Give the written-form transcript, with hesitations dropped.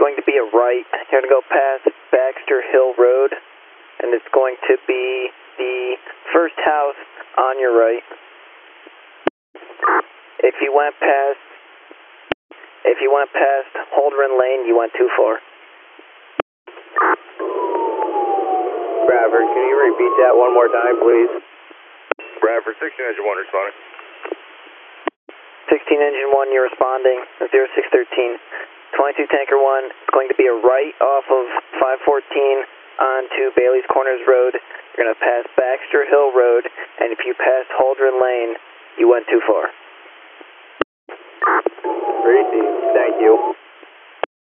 going to be a right. You're going to go past Baxter Hill Road, and it's going to be the first house on your right. If you went past Holdren Lane, you went too far. Bradford, can you repeat that one more time, please? Bradford, 16 Engine 1 responding. 16 Engine 1, you're responding, 0613. 22 Tanker 1, it's going to be a right off of 514 onto Bailey's Corners Road. You're going to pass Baxter Hill Road, and if you pass Holdren Lane, you went too far. Received, thank you.